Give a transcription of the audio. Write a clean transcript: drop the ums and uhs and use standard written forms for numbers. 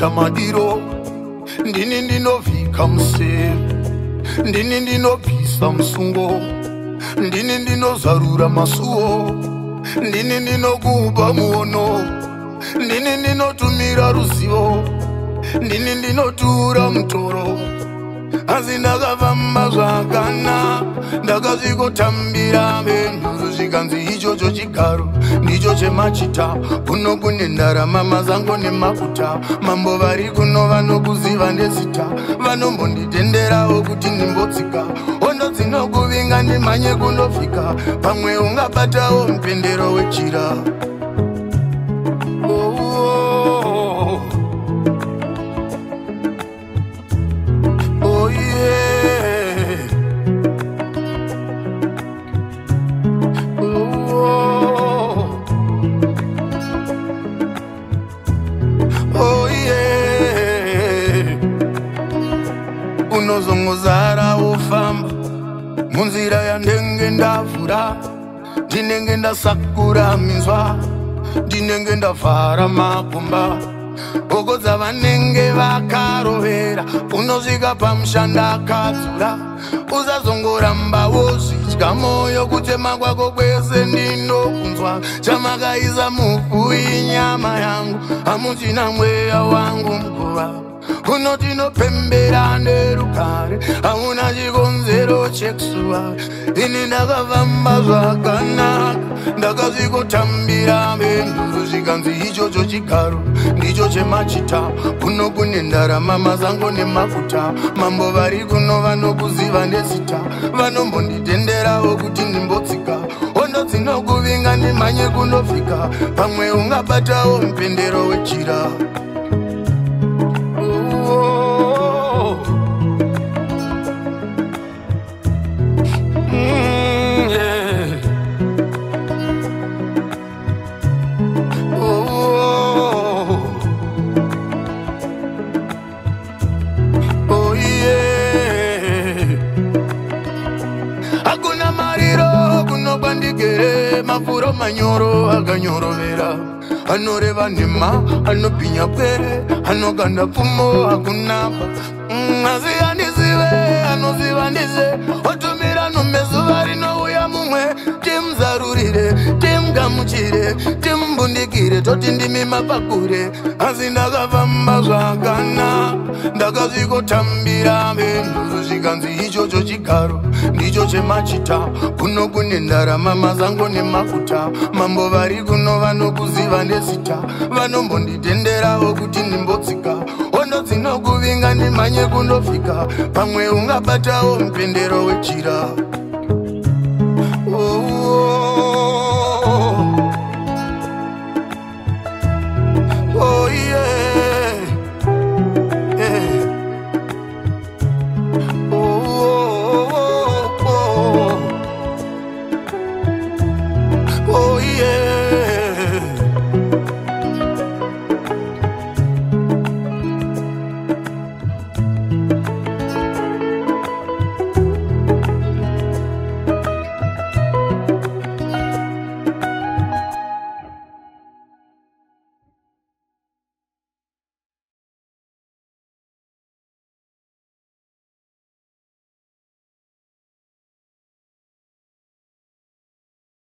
ndinoisa madiro, ndini ndinovhika museve, ndini ndinobvisa musungo, ndini ndinozarura masuo, ndini ndinokupa muono, ndini ndinotumira ruzivo, ndini ndinotura mutoro. Asi ndakafamba zvakana, ndakazvikotambira mhenduro, zvikanzi ichocho chigaro ndicho chemachita. Kuno kune ndarama mazango nemakuta, mambo vari kuno vanokuziva nezita, vanombonditenderawo kuti ndimbotsika, hondo dzinokuvinga ndimhanye kunofika, pamwe ungabatawo mupendero wechira. Unozongozara ufamba munzira yandenge ndavhura, ndinenge ndasakura minzwa, ndinenge ndavhara makumba, bhoko dzavanenge vakarovera. Unosvika pamushanda akadzura, usazongoramba wozvidya mwoyo, kutema kwako kwese ndinokunzwa. Chamakaisa muvhu inyama yangu, hamuchina mweya wangu mguva. Kuno tinopembera nerukare, hamuna chikonzero chekusuva. Ini ndakafamba zvakanaka, ndakazvikotambira mhenduro, zvikanzi ichocho chigaro ndicho chemachita. Kuno kune ndarama mazango nemakuta, mambo vari kuno vanokuziva nezita, vanombonditenderawo kuti ndimbotsika, hondo dzinokuvinga ndimhanye kunofika, pamwe ungabatawo mupendero wechira. Hakuna mariro kuno kwandigere, mafuro manyoro akanyorovera, anoreva nhema, anopinya pwere, anoganda pfumo hakunapa. Asi andizive, anoziva ndize, otumira numezuva rinouya mumwe, timuzarurire, timugamuchire, timumbundikire, toti ndimi mapakure. Asi ndakafamba zvakana, ndakazvikotambira mhenduro, zvikanzi ichocho chigaro ndicho chemachita. Kuno kune ndarama mazango nemakuta, mambo vari kuno vanokuziva nezita, vanombonditenderawo kuti ndimbotsika, hondo dzinokuvinga ndimhanye kunofika, pamwe ungabatawo mupendero wechira.